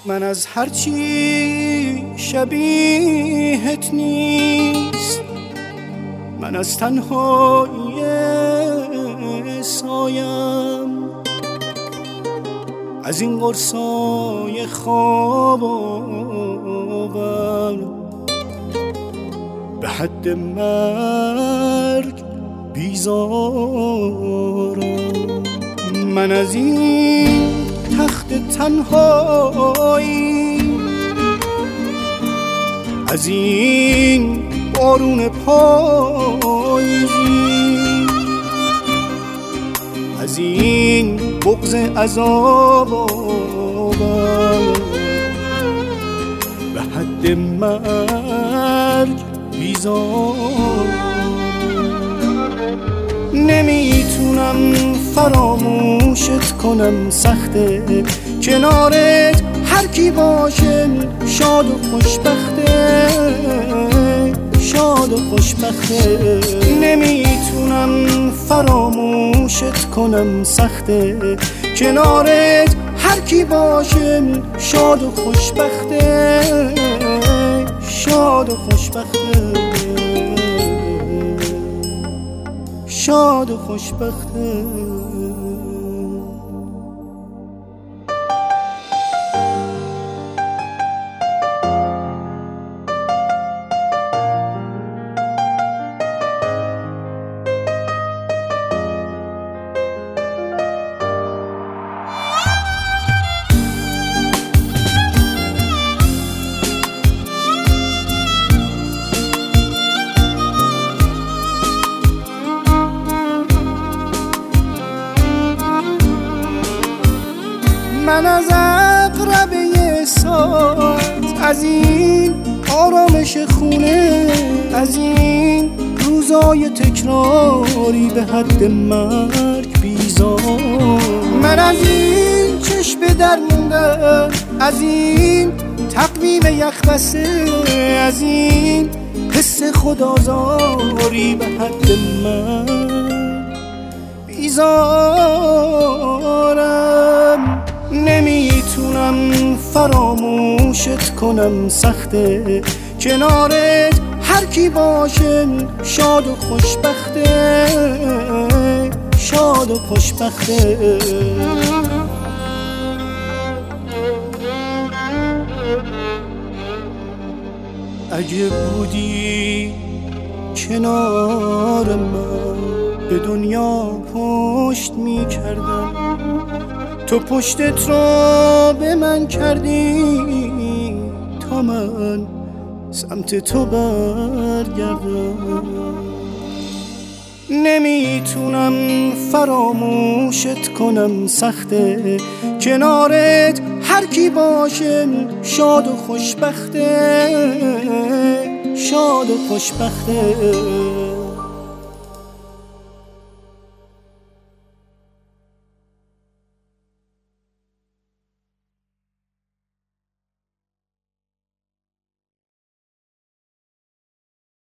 من از هرچی شبیهت نیست، من از تنهایی سایم، از این قرصای خواب آور به حد مرگ بیزارم. من از این تخت تنهایی، از این بارون پاییزی، از این بغض عذاب آور به حد مرگ بیزار. نمیتونم فراموشت کنم، سخته کنارت هر کی باشه شاد و خوشبخته، شاد و خوشبخته. نمیتونم فراموشت کنم، سخته کنارت هر کی باشه شاد و خوشبخته، شاد و خوشبخته، شاد و خوشبخته. من از عقربه ساعت، از این آرامش خونه، از این روزای تکراری به حد مرگ بیزار. من از این چشم در مونده، از این تقویم یخبسه، از این حس خودآزاری به حد مرگ بیزارم. نمیتونم فراموشت کنم، سخته کنارت هر کی باشه شاد و خوشبخته، شاد و خوشبخته. اگه بودی کنار من به دنیا پشت میکردم، تو پشتت رو به من کردی تا من سمت تو برگردم. نمیتونم فراموشت کنم، سخته کنارت هر کی باشه شاد و خوشبخته، شاد و خوشبخته.